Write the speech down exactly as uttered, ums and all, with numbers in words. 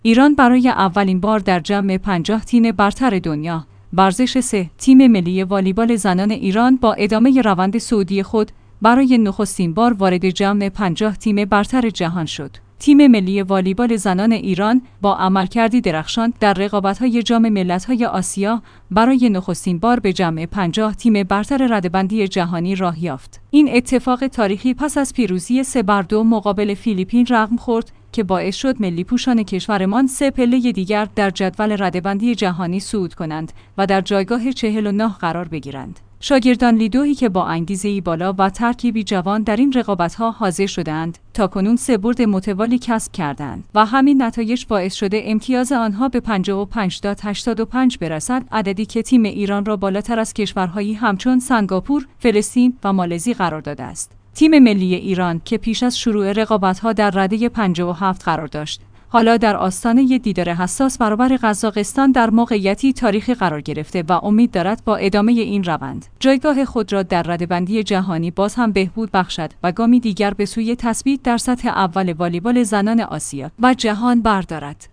ایران برای اولین بار در جمع پنجاه تیم برتر دنیا. ورزش سه. تیم ملی والیبال زنان ایران با ادامه روند صعودی خود برای نخستین بار وارد جمع پنجاه تیم برتر جهان شد. تیم ملی والیبال زنان ایران با عملکردی درخشان در رقابت‌های جام ملت‌های آسیا برای نخستین بار به جمع پنجاه تیم برتر رده‌بندی جهانی راه یافت. این اتفاق تاریخی پس از پیروزی سه بر دو مقابل فیلیپین رقم خورد که باعث شد ملی پوشان کشورمان سه پله دیگر در جدول رده‌بندی جهانی صعود کنند و در جایگاه چهل و نه قرار بگیرند. شاگردان لیدویی که با انگیزه‌ای بالا و ترکیبی جوان در این رقابت‌ها حاضر شدند، تاکنون سه برد متوالی کسب کردند و همین نتایج باعث شده امتیاز آنها به پنجاه و پنج تا هشتاد و پنج برسد، عددی که تیم ایران را بالاتر از کشورهایی همچون سنگاپور، فلسطین و مالزی قرار داده است. تیم ملی ایران که پیش از شروع رقابت‌ها در رده پنجاه و هفت قرار داشت، حالا در آستانه دیدار حساس برابر قزاقستان در موقعیتی تاریخی قرار گرفته و امید دارد با ادامه این روند جایگاه خود را در رده‌بندی جهانی باز هم بهبود بخشد و گامی دیگر به سوی تثبیت در سطح اول والیبال زنان آسیا و جهان بردارد.